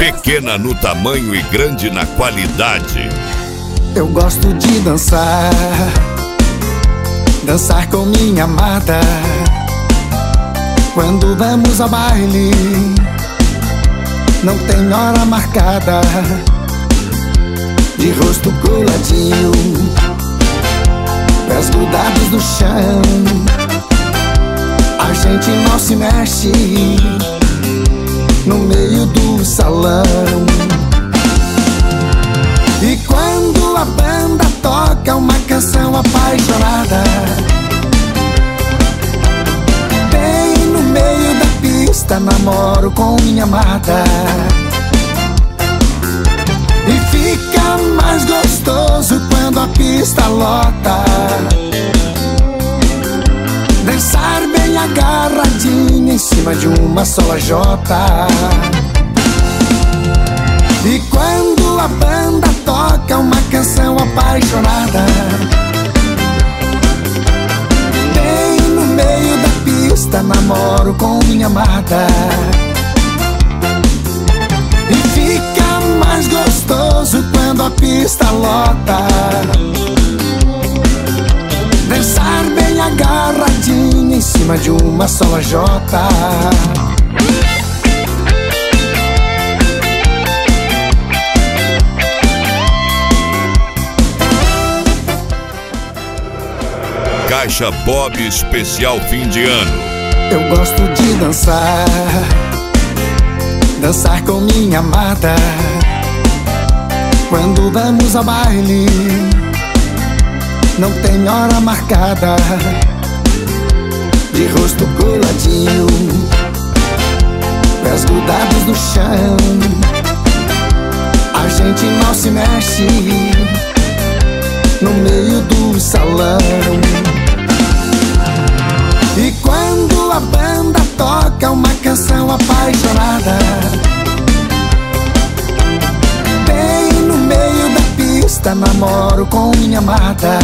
Pequena no tamanho e grande na qualidade. Eu gosto de dançar, dançar com minha amada. Quando vamos ao baile, não tem hora marcada. De rosto coladinho, pés grudados no chão, a gente não se mexe no meio do salão. E quando a banda toca uma canção apaixonada, bem no meio da pista namoro com minha amada. E fica mais gostoso quando a pista lota, dançar bem agarradinha em cima de uma só lajota. E quando a banda toca uma canção apaixonada, bem no meio da pista namoro com minha amada. E fica mais gostoso quando a pista lota, dançar bem agarradinha em cima de uma só lajota. Caixa Bob especial fim de ano. Eu gosto de dançar, dançar com minha amada. Quando vamos ao baile, não tem hora marcada. De rosto coladinho, pés grudados no chão, a gente não se mexe no meio do salão. E quando a banda toca uma canção apaixonada, bem no meio da pista namoro com minha amada.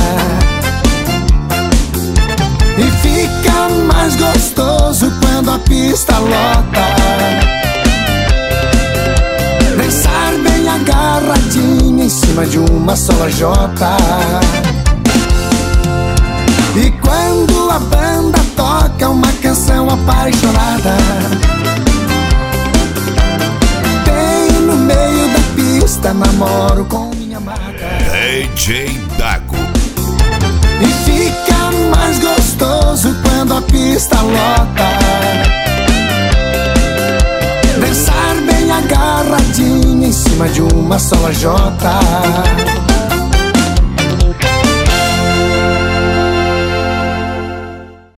E fica mais gostoso quando a pista lota, dançar bem agarradinha em cima de uma só lajota. E quando a banda toca uma canção apaixonada, bem no meio da pista namoro com minha amada. DJ Dago. E fica mais gostoso quando a pista lota, dançar bem agarradinha em cima de uma só lajota.